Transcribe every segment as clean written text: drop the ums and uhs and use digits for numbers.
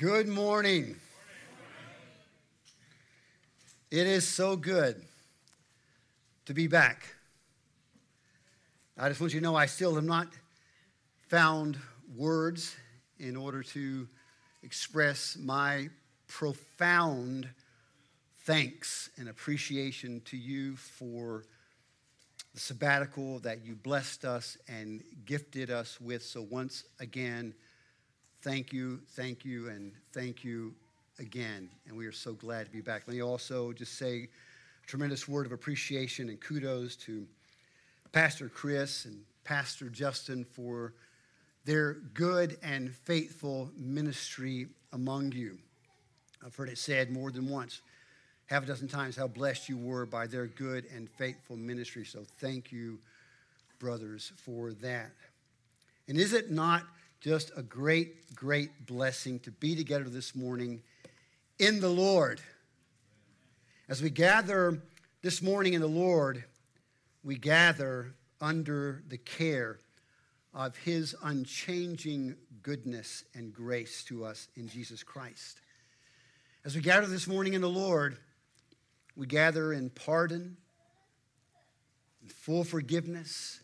Good morning. It is so good to be back. I just want you to know I still have not found words in order to express my profound thanks and appreciation to you for the sabbatical that you blessed us and gifted us with. So once again, thank you, and thank you again. And we are so glad to be back. Let me also just say a tremendous word of appreciation and kudos to Pastor Chris and Pastor Justin for their good and faithful ministry among you. I've heard it said more than once, half a dozen times, how blessed you were by their good and faithful ministry. So thank you, brothers, for that. And is it not just a great, great blessing to be together this morning in the Lord? As we gather this morning in the Lord, we gather under the care of His unchanging goodness and grace to us in Jesus Christ. As we gather this morning in the Lord, we gather in pardon, in full forgiveness,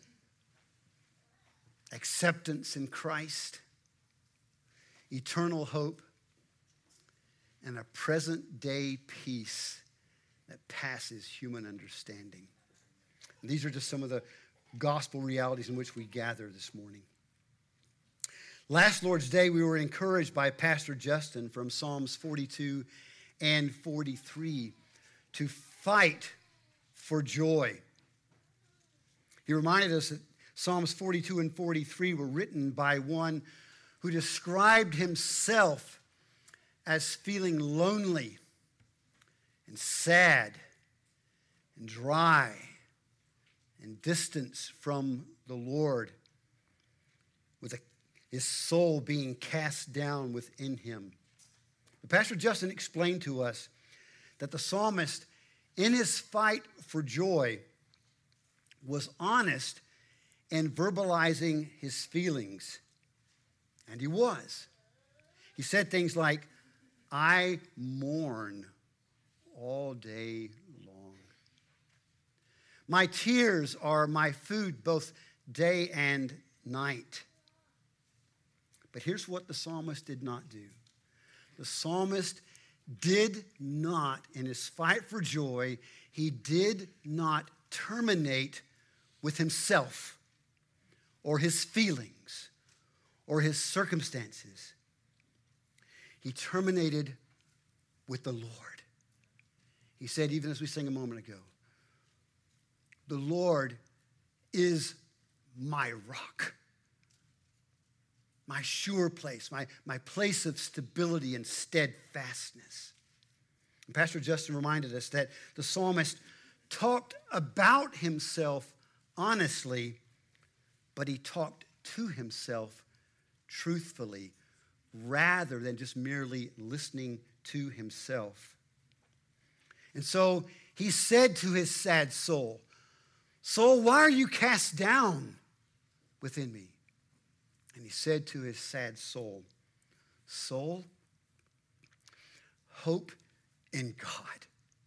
acceptance in Christ, eternal hope, and a present-day peace that passes human understanding. And these are just some of the gospel realities in which we gather this morning. Last Lord's Day, we were encouraged by Pastor Justin from Psalms 42 and 43 to fight for joy. He reminded us that Psalms 42 and 43 were written by one who described himself as feeling lonely and sad and dry and distance from the Lord, with his soul being cast down within him. But Pastor Justin explained to us that the psalmist, in his fight for joy, was honest and verbalizing his feelings. And he was. He said things like, I mourn all day long. My tears are my food both day and night. But here's what the psalmist did not do. The psalmist did not, in his fight for joy, he did not terminate with himself, or his feelings, or his circumstances. He terminated with the Lord. He said, even as we sang a moment ago, the Lord is my rock, my sure place, my place of stability and steadfastness. And Pastor Justin reminded us that the psalmist talked about himself honestly, but he talked to himself truthfully rather than just merely listening to himself. And so he said to his sad soul, "Soul, why are you cast down within me?" And he said to his sad soul, "Soul, hope in God.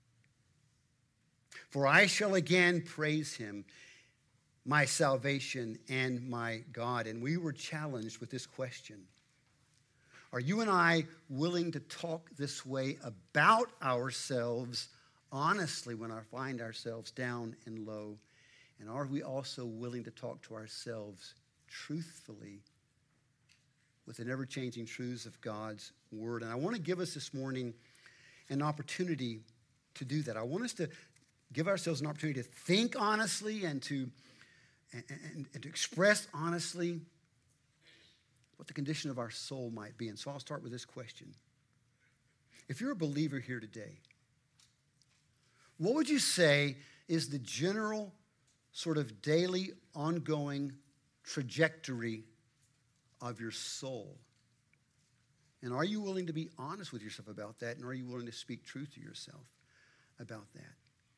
For I shall again praise him, my salvation and my God." And we were challenged with this question. Are you and I willing to talk this way about ourselves honestly when I find ourselves down and low? And are we also willing to talk to ourselves truthfully with the never-changing truths of God's word? And I want to give us this morning an opportunity to do that. I want us to give ourselves an opportunity to think honestly and to express honestly what the condition of our soul might be. And so I'll start with this question. If you're a believer here today, what would you say is the general sort of daily, ongoing trajectory of your soul? And are you willing to be honest with yourself about that? And are you willing to speak truth to yourself about that?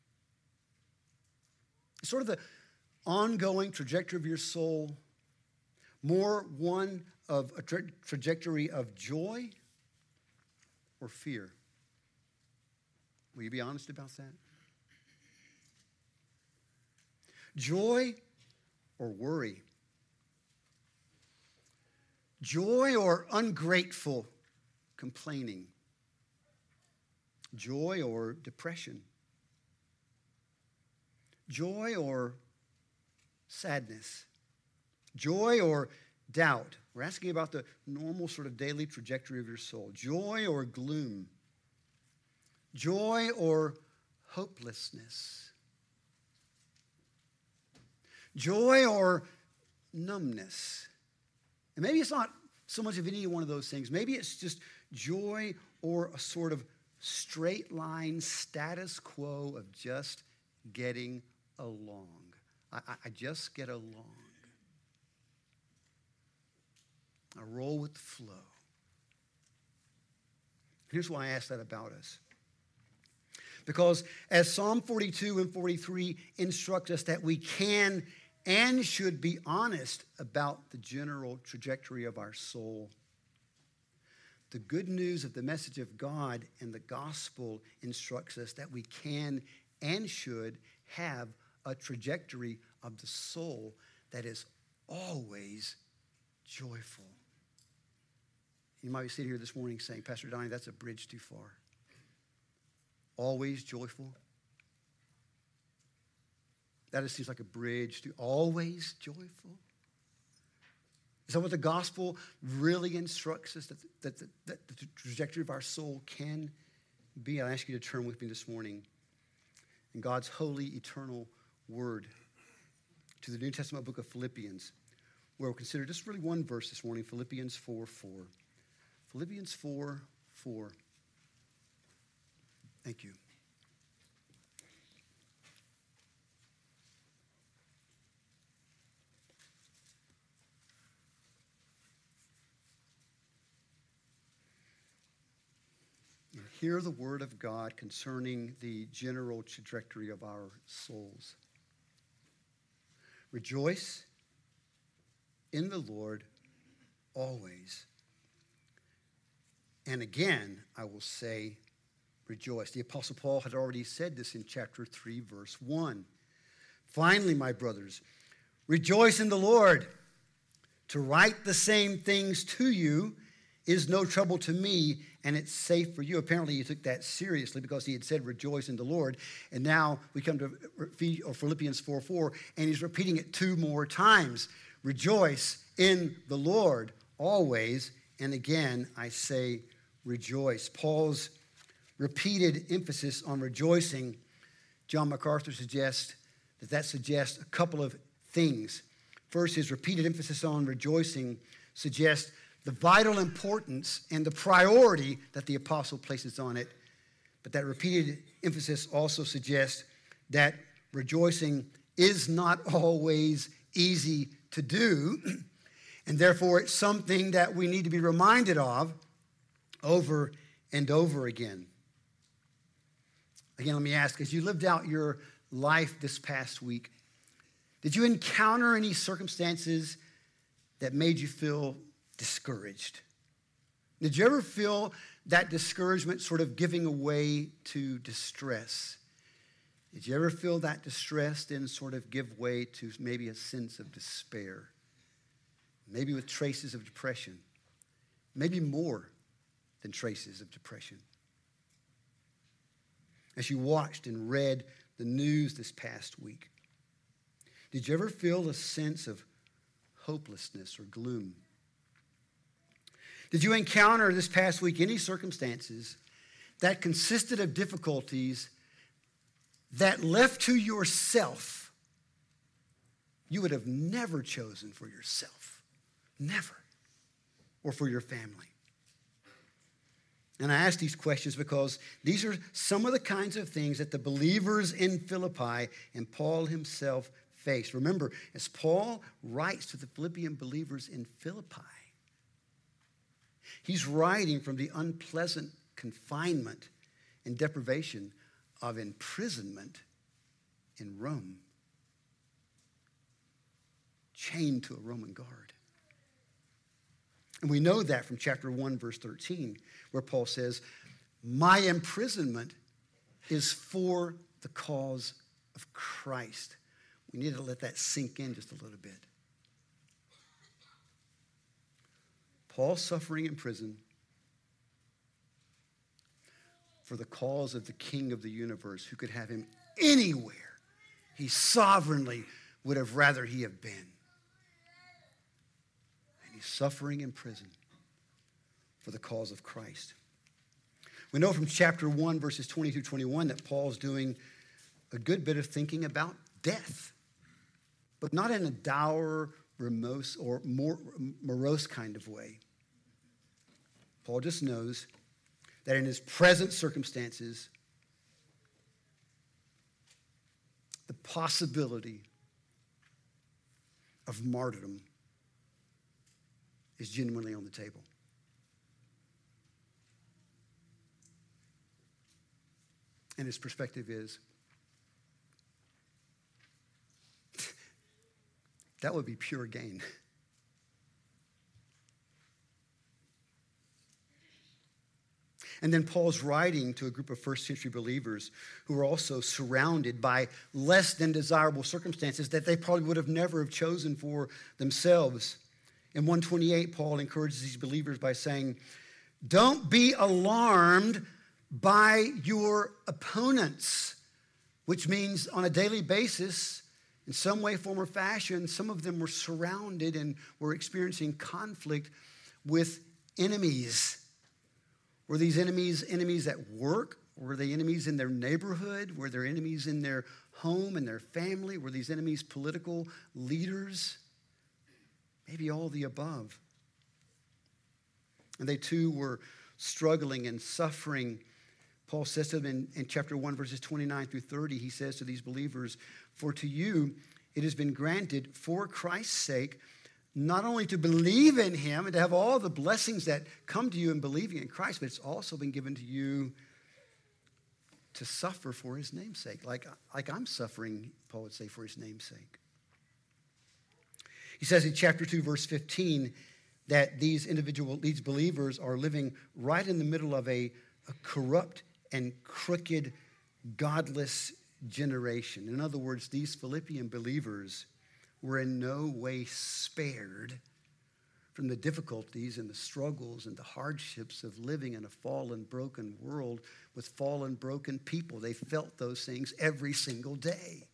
Sort of the ongoing trajectory of your soul, more one of a trajectory of joy or fear? Will you be honest about that? Joy or worry? Joy or ungrateful complaining? Joy or depression? Joy or sadness? Joy or doubt? We're asking about the normal sort of daily trajectory of your soul. Joy or gloom? Joy or hopelessness? Joy or numbness? And maybe it's not so much of any one of those things. Maybe it's just joy or a sort of straight line status quo of just getting along. I just get along. I roll with the flow. Here's why I ask that about us. Because as Psalm 42 and 43 instruct us that we can and should be honest about the general trajectory of our soul, the good news of the message of God and the gospel instructs us that we can and should have a trajectory of the soul that is always joyful. You might be sitting here this morning saying, Pastor Donnie, that's a bridge too far. Always joyful. That just seems like a bridge to always joyful. Is that what the gospel really instructs us, that the trajectory of our soul can be? I ask you to turn with me this morning in God's holy, eternal word to the New Testament book of Philippians, where we'll consider just really one verse this morning, Philippians 4:4. Philippians 4:4. Thank you. Hear the word of God concerning the general trajectory of our souls. Rejoice in the Lord always. And again, I will say, rejoice. The Apostle Paul had already said this in chapter 3, verse 1. Finally, my brothers, rejoice in the Lord. To write the same things to you is no trouble to me, and it's safe for you. Apparently, he took that seriously because he had said rejoice in the Lord. And now we come to Philippians 4:4, and he's repeating it 2 more times. Rejoice in the Lord always. And again, I say rejoice. Paul's repeated emphasis on rejoicing, John MacArthur suggests that suggests a couple of things. First, his repeated emphasis on rejoicing suggests the vital importance and the priority that the apostle places on it. But that repeated emphasis also suggests that rejoicing is not always easy to do, and therefore it's something that we need to be reminded of over and over again. Again, let me ask, as you lived out your life this past week, did you encounter any circumstances that made you feel discouraged? Did you ever feel that discouragement sort of giving way to distress? Did you ever feel that distress then sort of give way to maybe a sense of despair? Maybe with traces of depression. Maybe more than traces of depression. As you watched and read the news this past week, did you ever feel a sense of hopelessness or gloom? Did you encounter this past week any circumstances that consisted of difficulties that left to yourself you would have never chosen for yourself? Never. Or for your family? And I ask these questions because these are some of the kinds of things that the believers in Philippi and Paul himself faced. Remember, as Paul writes to the Philippian believers in Philippi, he's writing from the unpleasant confinement and deprivation of imprisonment in Rome, chained to a Roman guard. And we know that from chapter 1, verse 13, where Paul says, My imprisonment is for the cause of Christ. We need to let that sink in just a little bit. Paul suffering in prison for the cause of the King of the universe, who could have him anywhere he sovereignly would have rather he have been. And he's suffering in prison for the cause of Christ. We know from chapter 1, verses 20 through 21, that Paul's doing a good bit of thinking about death, but not in a dour, morose, or more morose kind of way. Paul just knows that in his present circumstances, the possibility of martyrdom is genuinely on the table. And his perspective is, that would be pure gain. And then Paul's writing to a group of first century believers who are also surrounded by less than desirable circumstances that they probably would have never have chosen for themselves. In 128, Paul encourages these believers by saying, don't be alarmed by your opponents, which means on a daily basis, in some way, form, or fashion, some of them were surrounded and were experiencing conflict with enemies. Were these enemies at work? Were they enemies in their neighborhood? Were there enemies in their home and their family? Were these enemies political leaders? Maybe all the above. And they too were struggling and suffering. Paul says to them in chapter 1, verses 29 through 30, he says to these believers, for to you it has been granted for Christ's sake not only to believe in him and to have all the blessings that come to you in believing in Christ, but it's also been given to you to suffer for his name's sake. Like I'm suffering, Paul would say, for his name's sake. He says in chapter 2, verse 15, that these believers are living right in the middle of a corrupt and crooked, godless generation. In other words, these Philippian believers were in no way spared from the difficulties and the struggles and the hardships of living in a fallen, broken world with fallen, broken people. They felt those things every single day.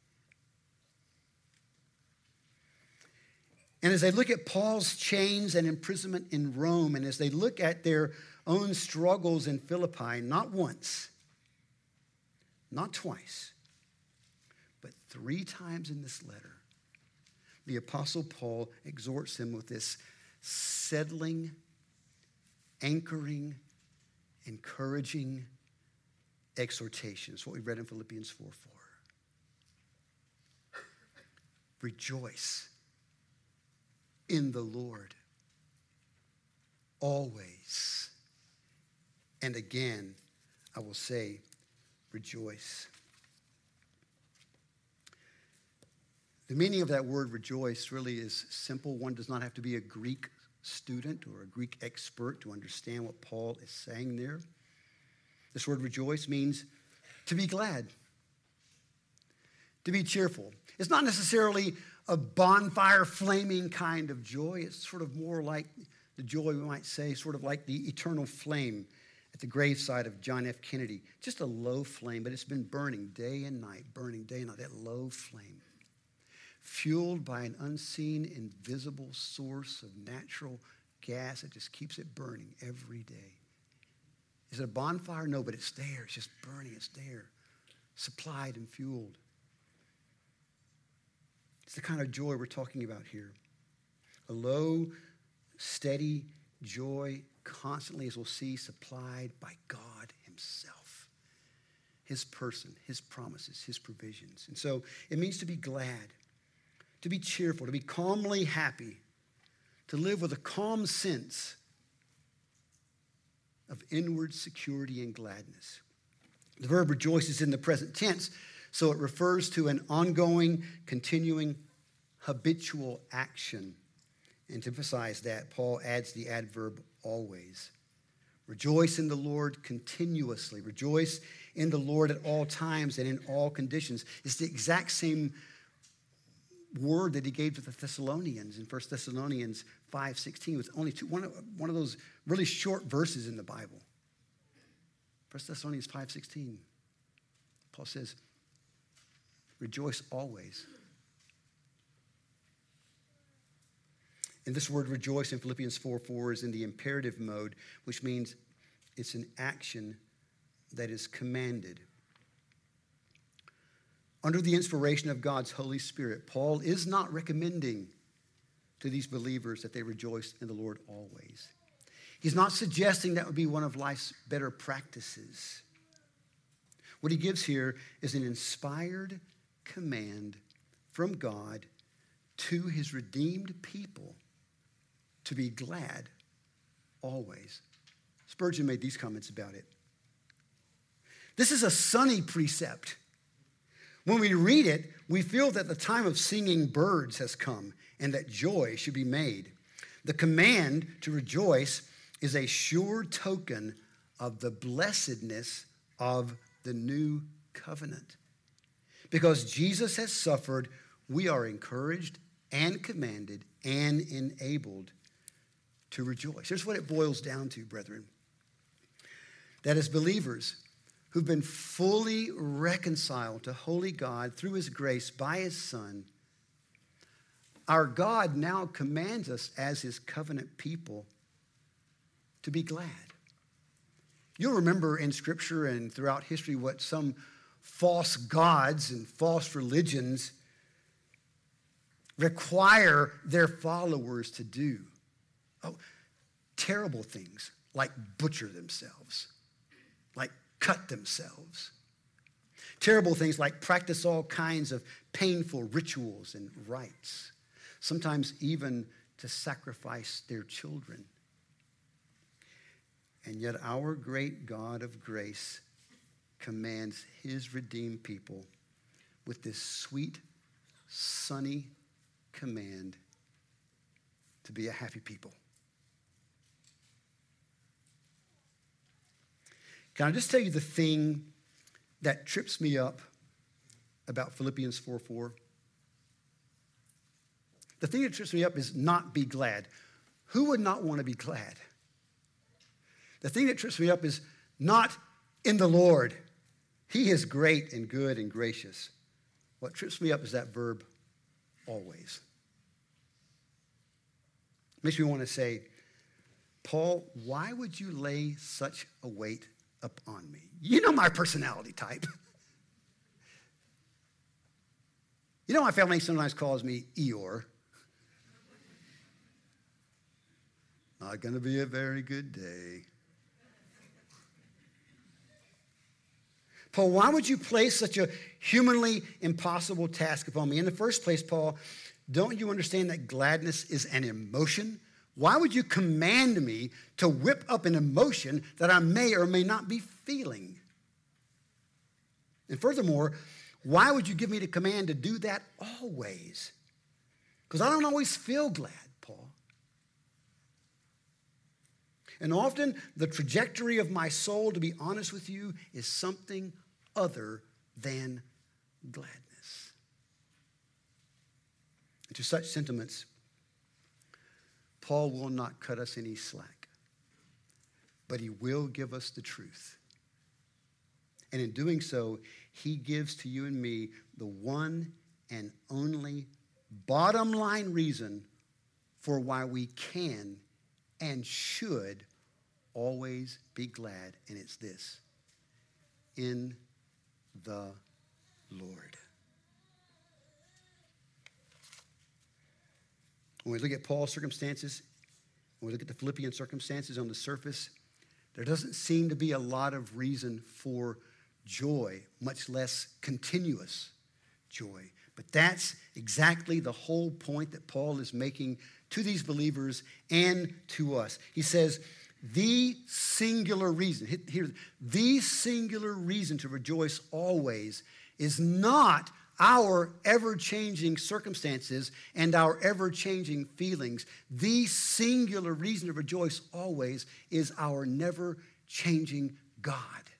And as they look at Paul's chains and imprisonment in Rome, and as they look at their own struggles in Philippi, not once, not twice, but 3 times in this letter, the Apostle Paul exhorts them with this settling, anchoring, encouraging exhortation. It's what we read in Philippians 4:4. Rejoice in the Lord always. And again, I will say, rejoice. The meaning of that word rejoice really is simple. One does not have to be a Greek student or a Greek expert to understand what Paul is saying there. This word rejoice means to be glad, to be cheerful. It's not necessarily a bonfire flaming kind of joy. It's sort of more like the joy, we might say, sort of like the eternal flame at the graveside of John F. Kennedy. Just a low flame, but it's been burning day and night, that low flame. Fueled by an unseen, invisible source of natural gas that just keeps it burning every day. Is it a bonfire? No, but it's there. It's just burning. It's there. Supplied and fueled. It's the kind of joy we're talking about here. A low, steady joy, constantly, as we'll see, supplied by God himself. His person, his promises, his provisions. And so it means to be glad, to be cheerful, to be calmly happy, to live with a calm sense of inward security and gladness. The verb rejoice is in the present tense, so it refers to an ongoing, continuing, habitual action. And to emphasize that, Paul adds the adverb always. Rejoice in the Lord continuously. Rejoice in the Lord at all times and in all conditions. It's the exact same word that he gave to the Thessalonians in 1 Thessalonians 5:16. It's only one of those really short verses in the Bible. 1 Thessalonians 5:16. Paul says, rejoice always. And this word rejoice in Philippians 4:4 is in the imperative mode, which means it's an action that is commanded. Under the inspiration of God's Holy Spirit, Paul is not recommending to these believers that they rejoice in the Lord always. He's not suggesting that would be one of life's better practices. What he gives here is an inspired command from God to his redeemed people to be glad always. Spurgeon made these comments about it. This is a sunny precept. When we read it, we feel that the time of singing birds has come and that joy should be made. The command to rejoice is a sure token of the blessedness of the new covenant. Because Jesus has suffered, we are encouraged and commanded and enabled to rejoice. Here's what it boils down to, brethren. That as believers who've been fully reconciled to holy God through his grace by his Son, our God now commands us as his covenant people to be glad. You'll remember in Scripture and throughout history what some false gods and false religions require their followers to do. Oh, terrible things like butcher themselves, like cut themselves. Terrible things like practice all kinds of painful rituals and rites, sometimes even to sacrifice their children. And yet our great God of grace commands his redeemed people with this sweet, sunny command to be a happy people. Can I just tell you the thing that trips me up about Philippians 4:4? The thing that trips me up is not be glad. Who would not want to be glad? The thing that trips me up is not in the Lord. He is great and good and gracious. What trips me up is that verb, always. Makes me want to say, Paul, why would you lay such a weight upon me? You know my personality type. You know my family sometimes calls me Eeyore. Not going to be a very good day. Paul, why would you place such a humanly impossible task upon me? In the first place, Paul, don't you understand that gladness is an emotion? Why would you command me to whip up an emotion that I may or may not be feeling? And furthermore, why would you give me the command to do that always? Because I don't always feel glad, Paul. And often the trajectory of my soul, to be honest with you, is something other than gladness. And to such sentiments, Paul will not cut us any slack, but he will give us the truth. And in doing so, he gives to you and me the one and only bottom line reason for why we can and should always be glad, and it's this: in the Lord. When we look at Paul's circumstances, when we look at the Philippian circumstances on the surface, there doesn't seem to be a lot of reason for joy, much less continuous joy. But that's exactly the whole point that Paul is making to these believers and to us. He says, the singular reason to rejoice always is not our ever-changing circumstances and our ever-changing feelings, the singular reason to rejoice always is our never-changing God.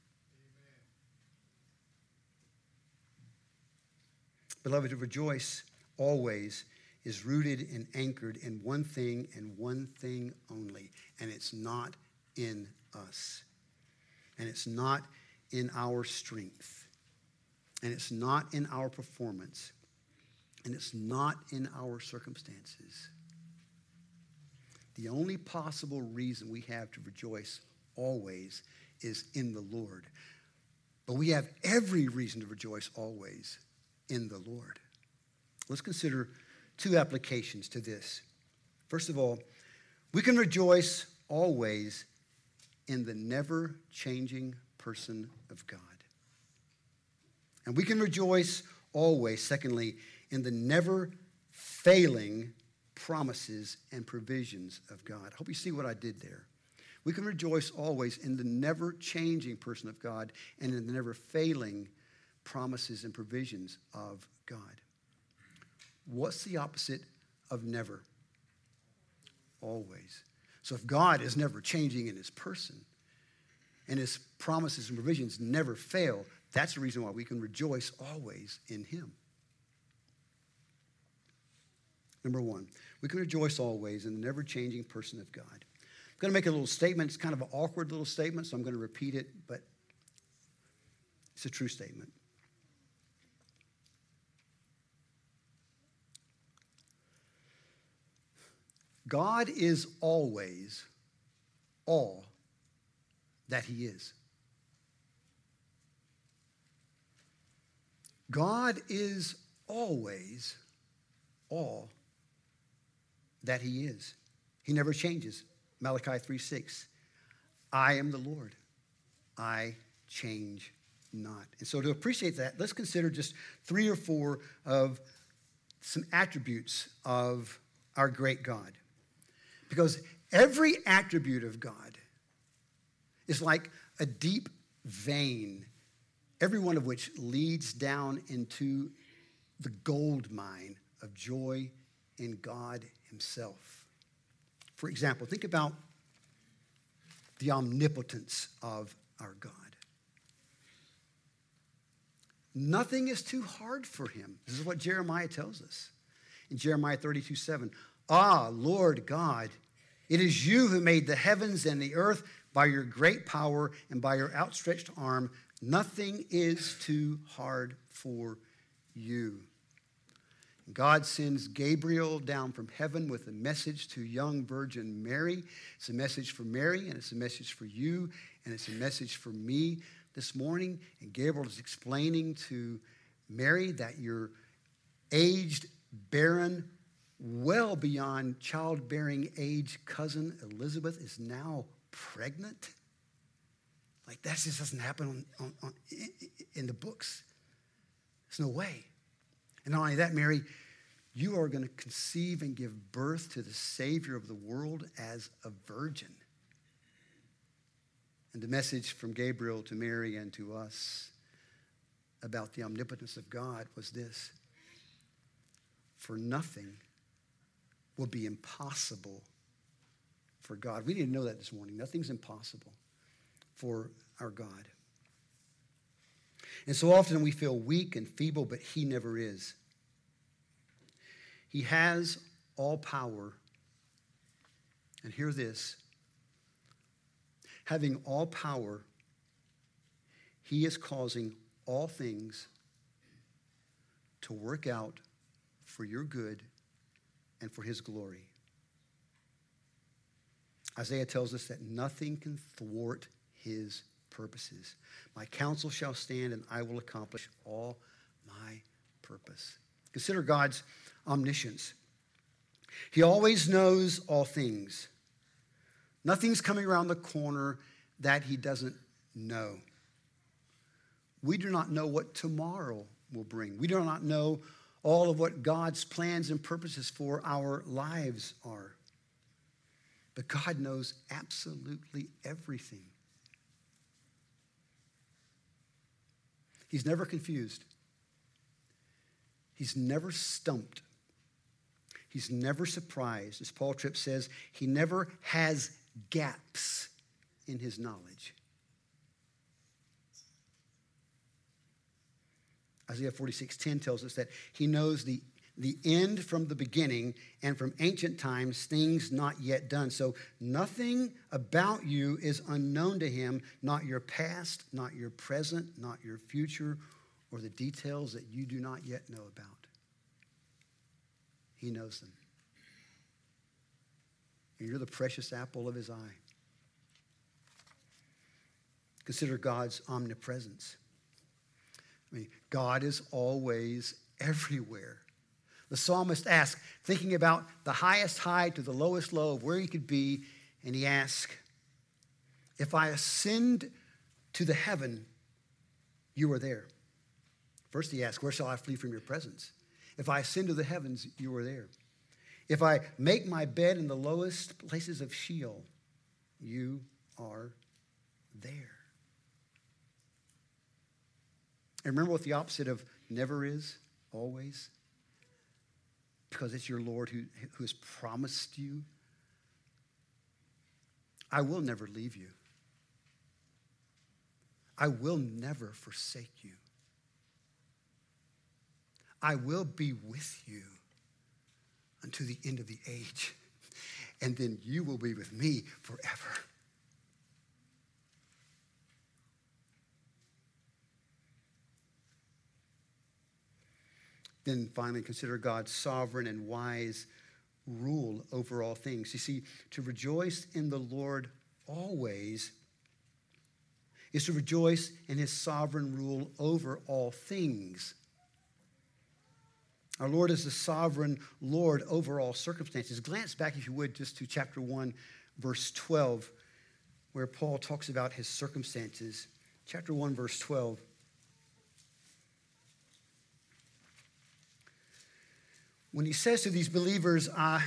Beloved, to rejoice always is rooted and anchored in one thing and one thing only, and it's not in us. And it's not in our strength. And it's not in our performance. And it's not in our circumstances. The only possible reason we have to rejoice always is in the Lord. But we have every reason to rejoice always in the Lord. Let's consider two applications to this. First of all, we can rejoice always in the never-changing person of God. And we can rejoice always, secondly, in the never-failing promises and provisions of God. I hope you see what I did there. We can rejoice always in the never-changing person of God and in the never-failing promises and provisions of God. What's the opposite of never? Always. So if God is never changing in his person and his promises and provisions never fail, that's the reason why we can rejoice always in him. Number one, we can rejoice always in the never-changing person of God. I'm going to make a little statement. It's kind of an awkward little statement, so I'm going to repeat it, but it's a true statement. God is always all that he is. God is always all that he is. He never changes. Malachi 3:6. I am the Lord. I change not. And so to appreciate that, let's consider just 3 or 4 of some attributes of our great God. Because every attribute of God is like a deep vein, every one of which leads down into the gold mine of joy in God himself. For example, think about the omnipotence of our God. Nothing is too hard for him. This is what Jeremiah tells us. In Jeremiah 32:7, ah, Lord God, it is you who made the heavens and the earth by your great power and by your outstretched arm. Nothing is too hard for you. God sends Gabriel down from heaven with a message to young Virgin Mary. It's a message for Mary, and it's a message for you, and it's a message for me this morning. And Gabriel is explaining to Mary that your aged, barren, well beyond childbearing age cousin Elizabeth is now pregnant. Like that just doesn't happen in the books. There's no way. And not only that, Mary, you are going to conceive and give birth to the Savior of the world as a virgin. And the message from Gabriel to Mary and to us about the omnipotence of God was this: for nothing will be impossible for God. We need to know that this morning. Nothing's impossible for our God. And so often we feel weak and feeble, but he never is. He has all power. And hear this. Having all power, he is causing all things to work out for your good and for his glory. Isaiah tells us that nothing can thwart his purposes. My counsel shall stand, and I will accomplish all my purpose. Consider God's omniscience. He always knows all things. Nothing's coming around the corner that he doesn't know. We do not know what tomorrow will bring. We do not know all of what God's plans and purposes for our lives are. But God knows absolutely everything. He's never confused. He's never stumped. He's never surprised. As Paul Tripp says, he never has gaps in his knowledge. Isaiah 46:10 tells us that he knows the end from the beginning, and from ancient times, things not yet done. So nothing about you is unknown to him, not your past, not your present, not your future, or the details that you do not yet know about. He knows them. And you're the precious apple of his eye. Consider God's omnipresence. I mean, God is always everywhere. The psalmist asks, thinking about the highest high to the lowest low of where he could be, and he asks, if I ascend to the heaven, you are there. First he asks, where shall I flee from your presence? If I ascend to the heavens, you are there. If I make my bed in the lowest places of Sheol, you are there. And remember what the opposite of never is? Always. Because it's your Lord who has promised you, I will never leave you. I will never forsake you. I will be with you unto the end of the age. And then you will be with me forever. Then finally consider God's sovereign and wise rule over all things. You see, to rejoice in the Lord always is to rejoice in his sovereign rule over all things. Our Lord is the sovereign Lord over all circumstances. Glance back, if you would, just to chapter 1, verse 12, where Paul talks about his circumstances. Chapter 1, verse 12. When he says to these believers,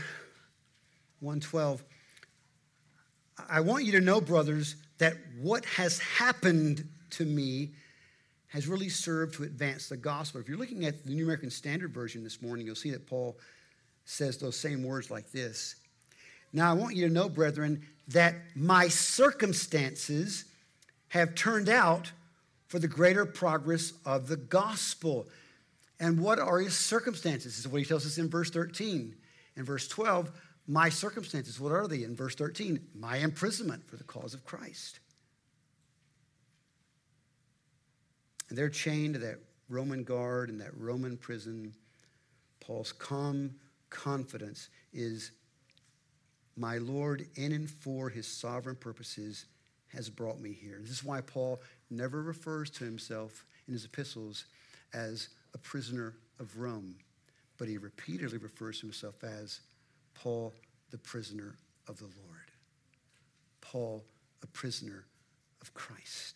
1:12, I want you to know, brothers, that what has happened to me has really served to advance the gospel. If you're looking at the New American Standard Version this morning, you'll see that Paul says those same words like this. Now I want you to know, brethren, that my circumstances have turned out for the greater progress of the gospel. And what are his circumstances? This is what he tells us in verse 13. In verse 12, my circumstances, what are they? In verse 13, my imprisonment for the cause of Christ. And they're chained to that Roman guard and that Roman prison. Paul's calm confidence is, my Lord, in and for his sovereign purposes, has brought me here. This is why Paul never refers to himself in his epistles as a prisoner of Rome, but he repeatedly refers to himself as Paul, the prisoner of the Lord. Paul, a prisoner of Christ.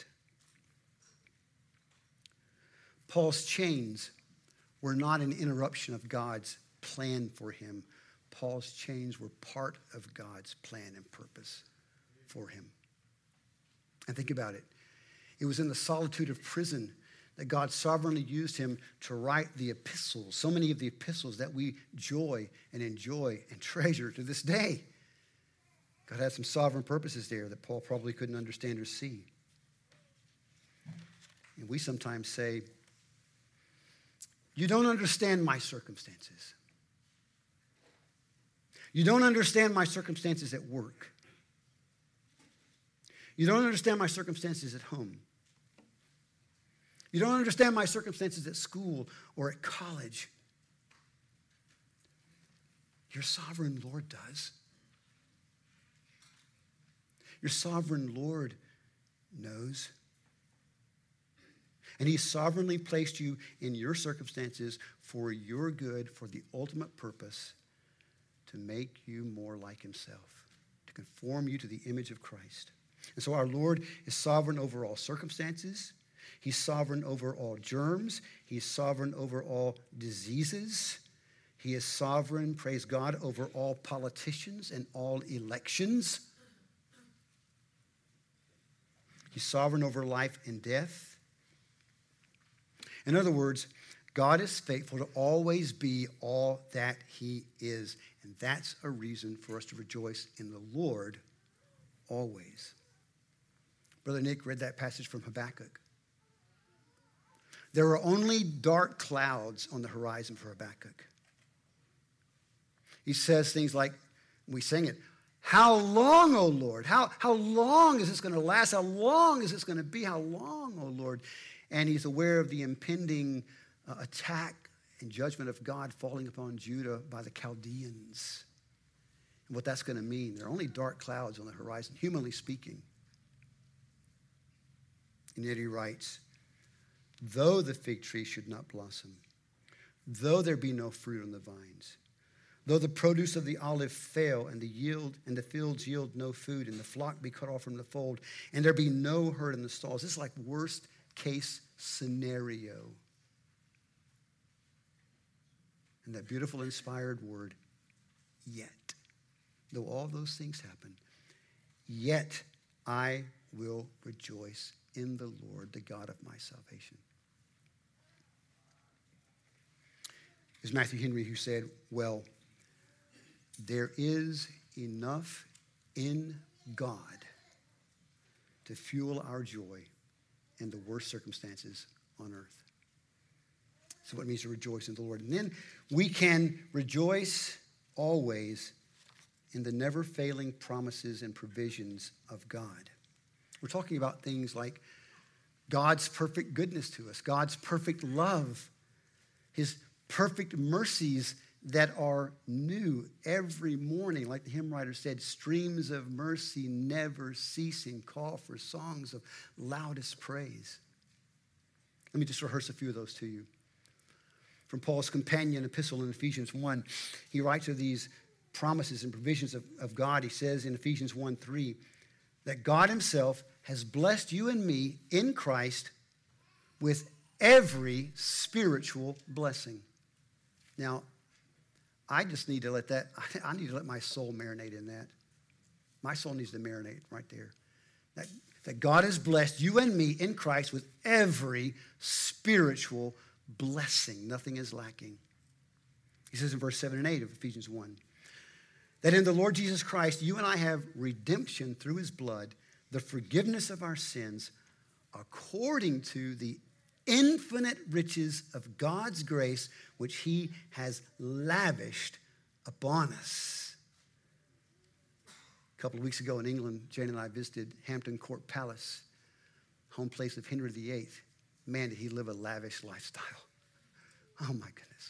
Paul's chains were not an interruption of God's plan for him. Paul's chains were part of God's plan and purpose for him. And think about it. It was in the solitude of prison that God sovereignly used him to write the epistles, so many of the epistles that we joy and enjoy and treasure to this day. God had some sovereign purposes there that Paul probably couldn't understand or see. And we sometimes say, you don't understand my circumstances. You don't understand my circumstances at work. You don't understand my circumstances at home. You don't understand my circumstances at school or at college. Your sovereign Lord does. Your sovereign Lord knows. And he sovereignly placed you in your circumstances for your good, for the ultimate purpose, to make you more like himself, to conform you to the image of Christ. And so our Lord is sovereign over all circumstances. He's sovereign over all germs. He's sovereign over all diseases. He is sovereign, praise God, over all politicians and all elections. He's sovereign over life and death. In other words, God is faithful to always be all that he is. And that's a reason for us to rejoice in the Lord always. Brother Nick read that passage from Habakkuk. There were only dark clouds on the horizon for Habakkuk. He says things like, we sing it, how long, O Lord? How long is this going to last? How long is this going to be? How long, O Lord? And he's aware of the impending attack and judgment of God falling upon Judah by the Chaldeans. And what that's going to mean. There are only dark clouds on the horizon, humanly speaking. And yet he writes, though the fig tree should not blossom, though there be no fruit on the vines, though the produce of the olive fail, and the fields yield no food, and the flock be cut off from the fold, and there be no herd in the stalls. This is like worst case scenario. And that beautiful inspired word, yet. Though all those things happen, yet I will rejoice in the Lord, the God of my salvation. It was Matthew Henry who said, well, there is enough in God to fuel our joy in the worst circumstances on earth. So what it means to rejoice in the Lord. And then we can rejoice always in the never-failing promises and provisions of God. We're talking about things like God's perfect goodness to us, God's perfect love, his perfect mercies that are new every morning. Like the hymn writer said, streams of mercy never ceasing, call for songs of loudest praise. Let me just rehearse a few of those to you. From Paul's companion epistle in Ephesians 1, he writes of these promises and provisions of God. He says in Ephesians 1:3 that God himself has blessed you and me in Christ with every spiritual blessing. Now, I just need to I need to let my soul marinate in that. My soul needs to marinate right there. That God has blessed you and me in Christ with every spiritual blessing. Nothing is lacking. He says in verse 7 and 8 of Ephesians 1, that in the Lord Jesus Christ, you and I have redemption through his blood, the forgiveness of our sins, according to the infinite riches of God's grace, which he has lavished upon us. A couple of weeks ago in England, Jane and I visited Hampton Court Palace, home place of Henry VIII. Man, did he live a lavish lifestyle. Oh, my goodness.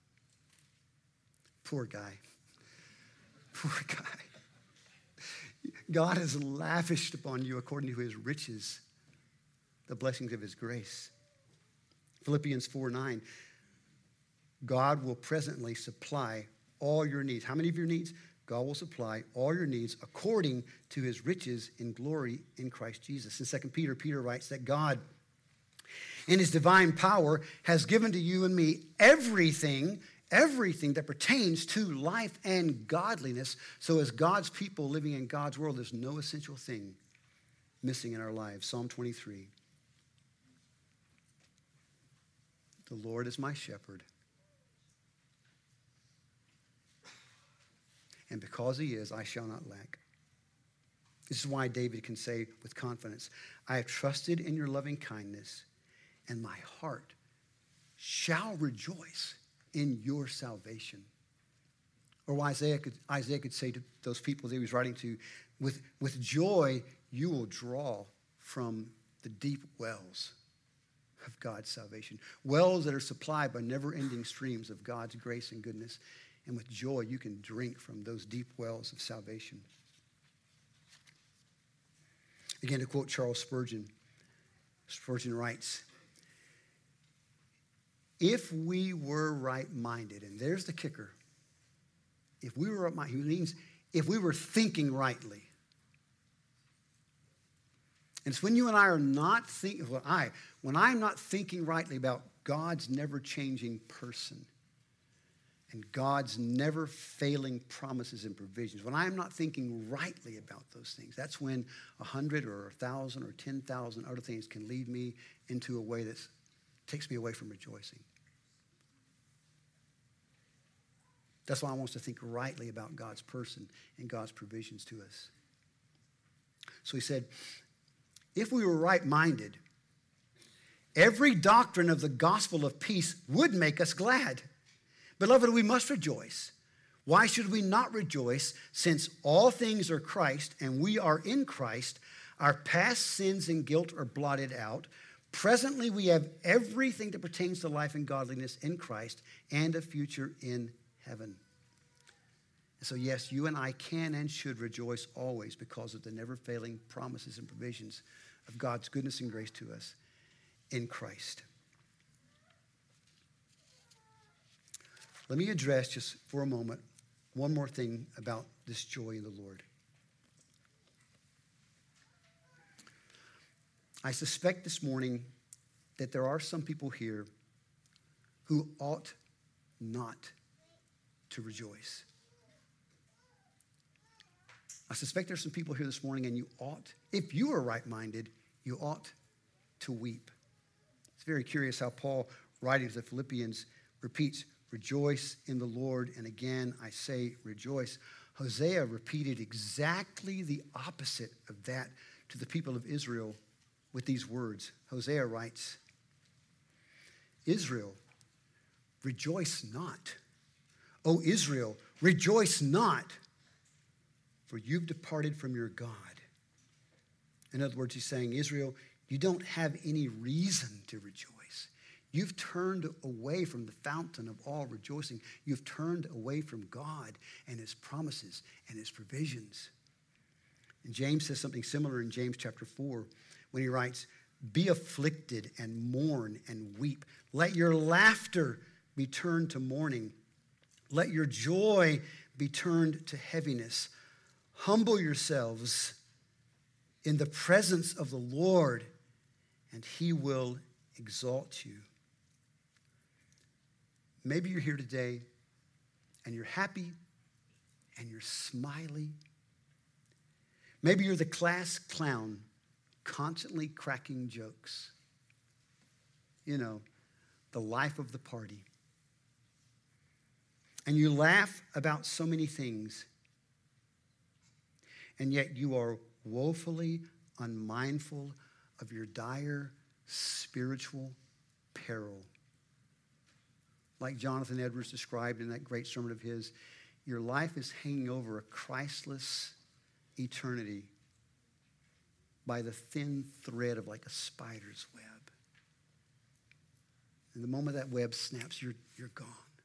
Poor guy. Poor guy. God has lavished upon you according to his riches, the blessings of his grace. Philippians 4:9, God will presently supply all your needs. How many of your needs? God will supply all your needs according to his riches in glory in Christ Jesus. In 2 Peter, Peter writes that God, in his divine power, has given to you and me everything that pertains to life and godliness. So as God's people living in God's world, there's no essential thing missing in our lives. Psalm 23. The Lord is my shepherd. And because he is, I shall not lack. This is why David can say with confidence, I have trusted in your loving kindness, and my heart shall rejoice in your salvation. Or Isaiah could say to those people that he was writing to, with joy you will draw from the deep wells of God's salvation. Wells that are supplied by never-ending streams of God's grace and goodness. And with joy, you can drink from those deep wells of salvation. Again, to quote Charles Spurgeon, Spurgeon writes, if we were right-minded, and there's the kicker, if we were right-minded, it means if we were thinking rightly. And it's when you and I are not thinking, when I'm not thinking rightly about God's never-changing person and God's never-failing promises and provisions, when I'm not thinking rightly about those things, that's when 100 or 1,000 or 10,000 other things can lead me into a way that takes me away from rejoicing. That's why I want us to think rightly about God's person and God's provisions to us. So he said, if we were right-minded, every doctrine of the gospel of peace would make us glad. Beloved, we must rejoice. Why should we not rejoice, since all things are Christ and we are in Christ? Our past sins and guilt are blotted out. Presently, we have everything that pertains to life and godliness in Christ and a future in heaven. And so, yes, you and I can and should rejoice always because of the never-failing promises and provisions of God's goodness and grace to us in Christ. Let me address just for a moment one more thing about this joy in the Lord. I suspect this morning that there are some people here who ought not to rejoice. I suspect there's some people here this morning, and you ought, if you are right-minded, you ought to weep. It's very curious how Paul, writing to the Philippians, repeats, rejoice in the Lord, and again I say rejoice. Hosea repeated exactly the opposite of that to the people of Israel with these words. Hosea writes, Israel, rejoice not. O Israel, rejoice not, for you've departed from your God. In other words, he's saying, Israel, you don't have any reason to rejoice. You've turned away from the fountain of all rejoicing. You've turned away from God and his promises and his provisions. And James says something similar in James chapter 4 when he writes, be afflicted and mourn and weep. Let your laughter be turned to mourning. Let your joy be turned to heaviness. Humble yourselves in the presence of the Lord, and he will exalt you. Maybe you're here today, and you're happy, and you're smiley. Maybe you're the class clown, constantly cracking jokes. You know, the life of the party. And you laugh about so many things, and yet you are woefully unmindful of your dire spiritual peril. Like Jonathan Edwards described in that great sermon of his, your life is hanging over a Christless eternity by the thin thread of like a spider's web. And the moment that web snaps, you're gone.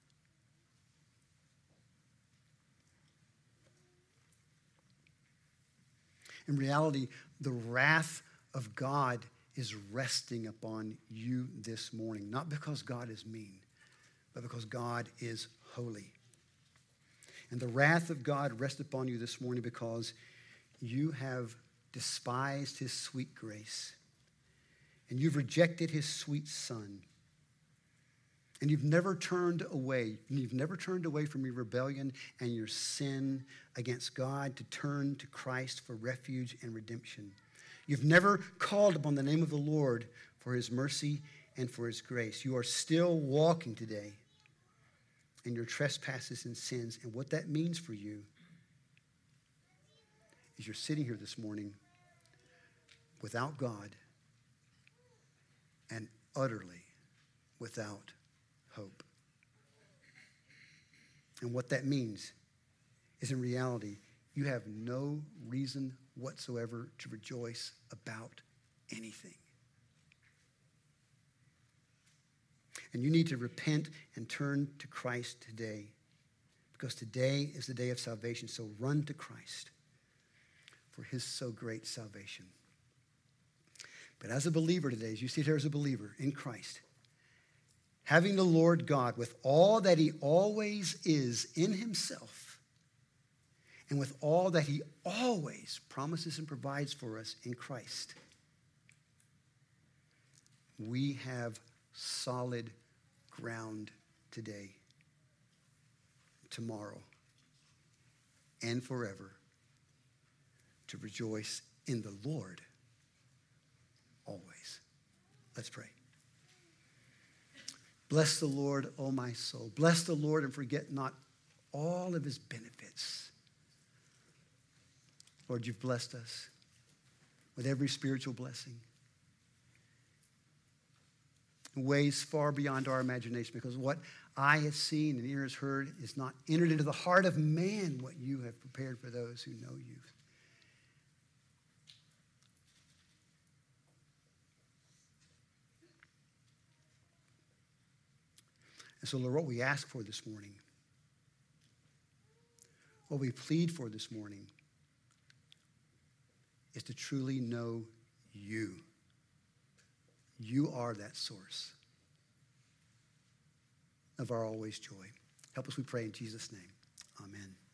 In reality, the wrath of God is resting upon you this morning, not because God is mean, but because God is holy. And the wrath of God rests upon you this morning because you have despised his sweet grace, and you've rejected his sweet Son, and you've never turned away. You've never turned away from your rebellion and your sin against God to turn to Christ for refuge and redemption. You've never called upon the name of the Lord for his mercy and for his grace. You are still walking today in your trespasses and sins. And what that means for you is you're sitting here this morning without God and utterly without hope. And what that means is, in reality, you have no reason whatsoever to rejoice about anything. And you need to repent and turn to Christ today, because today is the day of salvation. So run to Christ for his so great salvation. But as a believer today, as you sit here as a believer in Christ, having the Lord God with all that he always is in himself, and with all that he always promises and provides for us in Christ, we have solid ground today, tomorrow, and forever to rejoice in the Lord always. Let's pray. Bless the Lord, O my soul. Bless the Lord and forget not all of his benefits. Lord, you've blessed us with every spiritual blessing in ways far beyond our imagination, because what eye has seen and ear has heard is not entered into the heart of man what you have prepared for those who know you. And so, Lord, what we ask for this morning, what we plead for this morning, is to truly know you. You are that source of our always joy. Help us, we pray in Jesus' name. Amen.